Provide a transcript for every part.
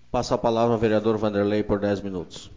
Passa a palavra ao vereador Vanderlei por 10 minutos.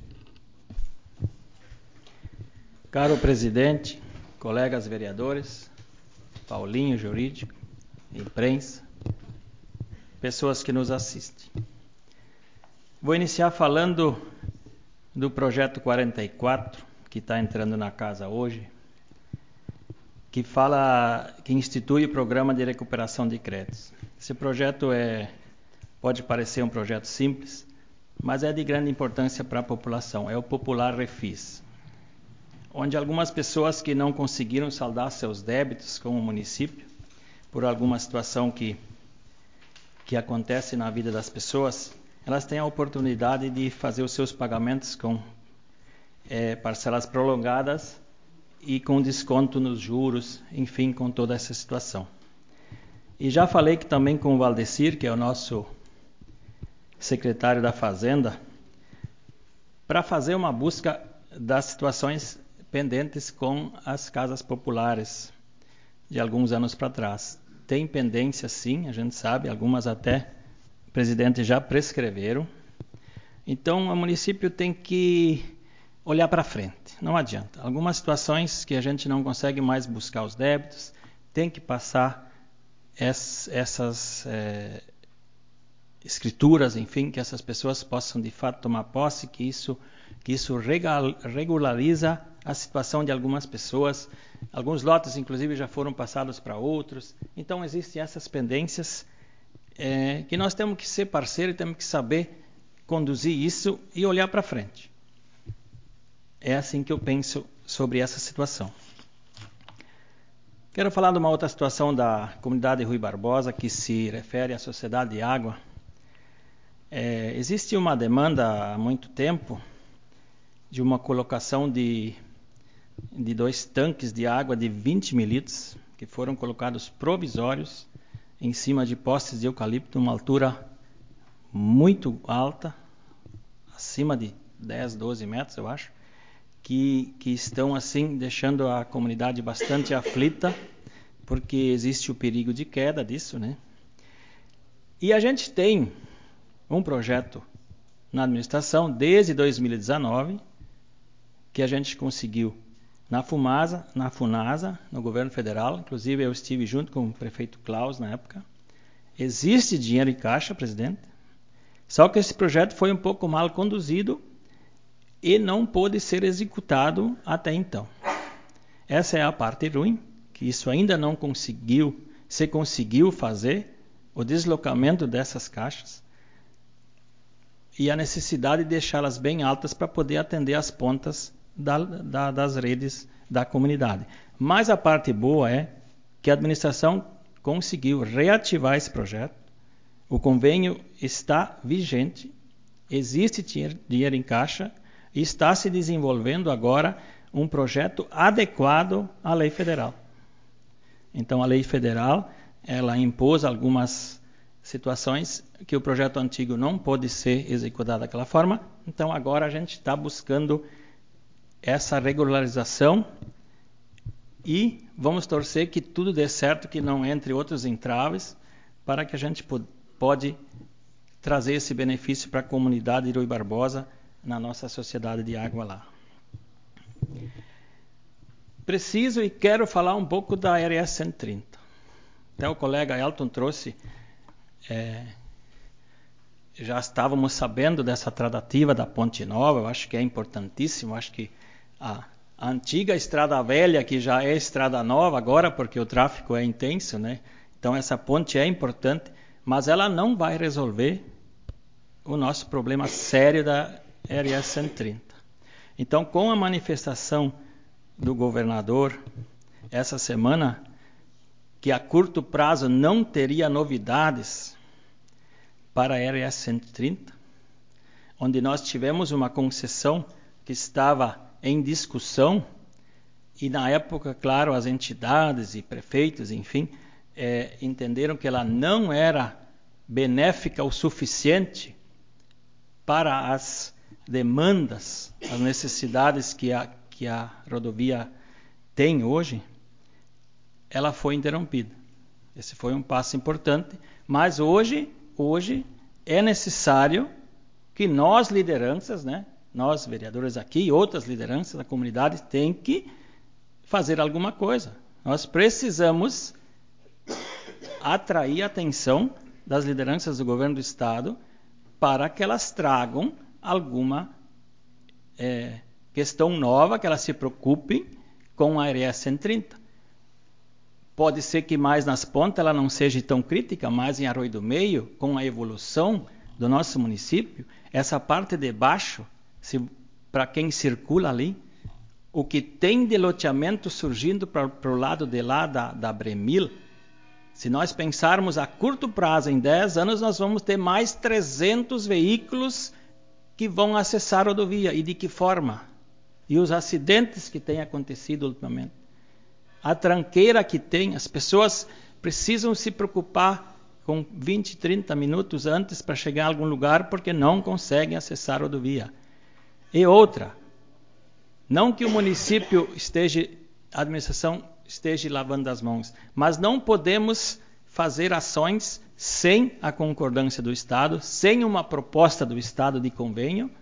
Caro presidente, colegas vereadores, Paulinho Jurídico, imprensa, pessoas que nos assistem. Vou iniciar falando do projeto 44, que está entrando na casa hoje, que institui o programa de recuperação de créditos. Esse projeto pode parecer um projeto simples, mas é de grande importância para a população. É o popular Refis, onde algumas pessoas que não conseguiram saldar seus débitos com o município, por alguma situação que acontece na vida das pessoas, elas têm a oportunidade de fazer os seus pagamentos com parcelas prolongadas e com desconto nos juros, enfim, com toda essa situação. E já falei também com o Valdecir, que é o nosso secretário da Fazenda, para fazer uma busca das situações pendentes com as casas populares de alguns anos para trás. Tem pendência, sim, a gente sabe, algumas até o presidente já prescreveram. Então, o município tem que olhar para frente, não adianta. Algumas situações que a gente não consegue mais buscar os débitos, tem que passar essas escrituras, enfim, que essas pessoas possam de fato tomar posse, que isso regulariza a situação de algumas pessoas. Alguns lotes, inclusive, já foram passados para outros. Então, existem essas pendências que nós temos que ser parceiros e temos que saber conduzir isso e olhar para frente. É assim que eu penso sobre essa situação. Quero falar de uma outra situação da comunidade Rui Barbosa, que se refere à Sociedade de Água. Existe uma demanda há muito tempo de uma colocação de 2 tanques de água de 20 mil litros, que foram colocados provisórios em cima de postes de eucalipto, uma altura muito alta, acima de 10, 12 metros, eu acho, que estão assim deixando a comunidade bastante aflita, porque existe o perigo de queda disso, né? E a gente tem um projeto na administração desde 2019, que a gente conseguiu na FUNASA, no governo federal. Inclusive eu estive junto com o prefeito Klaus na época. Existe dinheiro em caixa, presidente, só que esse projeto foi um pouco mal conduzido e não pôde ser executado até então. Essa é a parte ruim, que isso ainda não conseguiu fazer o deslocamento dessas caixas e a necessidade de deixá-las bem altas para poder atender as pontas das redes da comunidade. Mas a parte boa é que a administração conseguiu reativar esse projeto, o convênio está vigente, existe dinheiro em caixa e está se desenvolvendo agora um projeto adequado à lei federal. Então a lei federal, ela impôs algumas situações que o projeto antigo não pôde ser executado daquela forma, então agora a gente está buscando essa regularização e vamos torcer que tudo dê certo, que não entre outros entraves, para que a gente pode trazer esse benefício para a comunidade de Rui Barbosa na nossa sociedade de água lá. Preciso e quero falar um pouco da RS 130. Até o colega Elton trouxe, já estávamos sabendo dessa tratativa da Ponte Nova, eu acho que é importantíssimo, acho que a antiga Estrada Velha, que já é Estrada Nova agora, porque o tráfego é intenso, né? Então essa ponte é importante, mas ela não vai resolver o nosso problema sério da RS 130. Então, com a manifestação do governador essa semana, que a curto prazo não teria novidades para a RS 130, onde nós tivemos uma concessão que estava em discussão, e na época, claro, as entidades e prefeitos, enfim, entenderam que ela não era benéfica o suficiente para as demandas, as necessidades que a rodovia tem hoje, ela foi interrompida. Esse foi um passo importante, mas hoje é necessário que nós, lideranças, né, nós, vereadores aqui e outras lideranças da comunidade, tem que fazer alguma coisa. Nós precisamos atrair a atenção das lideranças do governo do Estado para que elas tragam alguma questão nova, que elas se preocupem com a RS 130. Pode ser que mais nas pontas ela não seja tão crítica, mas em Arroio do Meio, com a evolução do nosso município, essa parte de baixo, para quem circula ali, o que tem de loteamento surgindo para o lado de lá da Bremil, se nós pensarmos a curto prazo, em 10 anos, nós vamos ter mais 300 veículos que vão acessar a rodovia. E de que forma? E os acidentes que têm acontecido ultimamente. A tranqueira que tem, as pessoas precisam se preocupar com 20, 30 minutos antes para chegar a algum lugar porque não conseguem acessar a rodovia. E outra, não que o município a administração esteja lavando as mãos, mas não podemos fazer ações sem a concordância do Estado, sem uma proposta do Estado de convênio,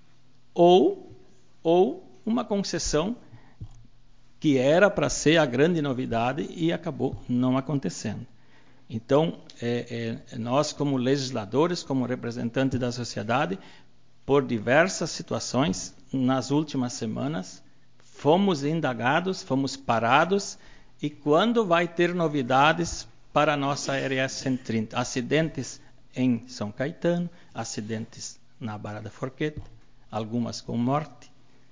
ou uma concessão que era para ser a grande novidade e acabou não acontecendo. Então, nós como legisladores, como representantes da sociedade, por diversas situações, nas últimas semanas, fomos indagados, fomos parados, e quando vai ter novidades para a nossa RS 130? Acidentes em São Caetano, acidentes na Barra da Forqueta, algumas com morte.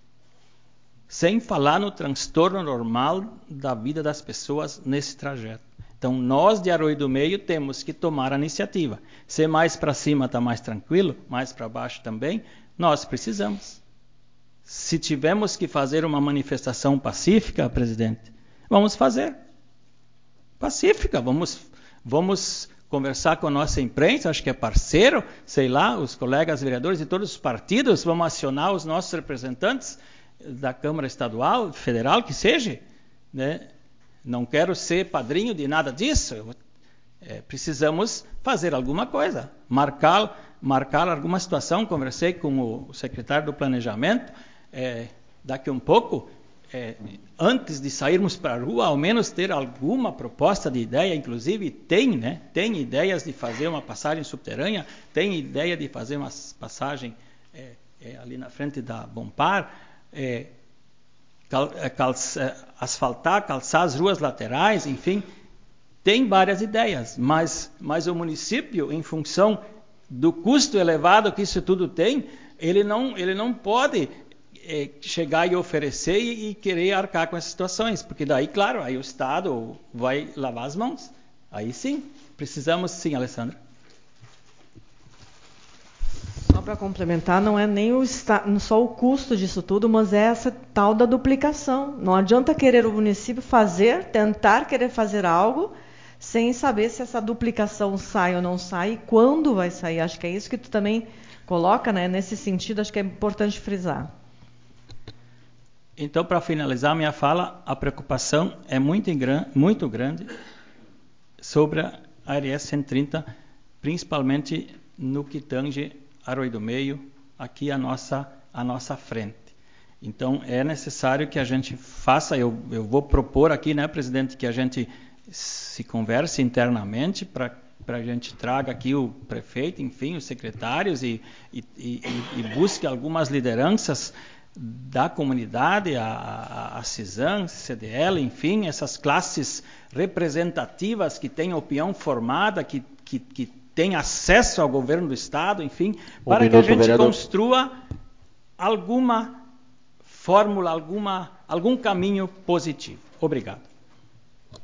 Sem falar no transtorno normal da vida das pessoas nesse trajeto. Então, nós de Arroio do Meio temos que tomar a iniciativa. Se mais para cima está mais tranquilo, mais para baixo também, nós precisamos. Se tivermos que fazer uma manifestação pacífica, presidente, vamos fazer. Pacífica, vamos conversar com a nossa imprensa, acho que é parceiro, sei lá, os colegas vereadores de todos os partidos, vamos acionar os nossos representantes da Câmara Estadual, Federal, que seja, né? Não quero ser padrinho de nada disso. Precisamos fazer alguma coisa, marcar alguma situação. Conversei com o secretário do Planejamento, daqui um pouco, antes de sairmos para a rua, ao menos ter alguma proposta de ideia, inclusive tem ideias de fazer uma passagem subterrânea, tem ideia de fazer uma passagem ali na frente da Bompar, asfaltar, calçar as ruas laterais, enfim, tem várias ideias, mas o município, em função do custo elevado que isso tudo tem, ele não pode chegar e oferecer e querer arcar com essas situações, porque daí, claro, aí o Estado vai lavar as mãos. Aí sim, precisamos sim, Alessandra. Só para complementar, não é nem só o custo disso tudo, mas é essa tal da duplicação. Não adianta querer o município tentar querer fazer algo, sem saber se essa duplicação sai ou não sai e quando vai sair. Acho que é isso que tu também coloca, né? Nesse sentido, acho que é importante frisar. Então, para finalizar minha fala, a preocupação é muito grande sobre a RS 130, principalmente no que tange Arroio do Meio, aqui à nossa frente. Então, é necessário que a gente faça, eu vou propor aqui, né, presidente, que a gente se converse internamente para a gente traga aqui o prefeito, enfim, os secretários e busque algumas lideranças da comunidade, a CISAM, CDL, enfim, essas classes representativas que têm opinião formada, que têm acesso ao governo do Estado, enfim, para que a gente construa alguma fórmula, algum caminho positivo. Obrigado.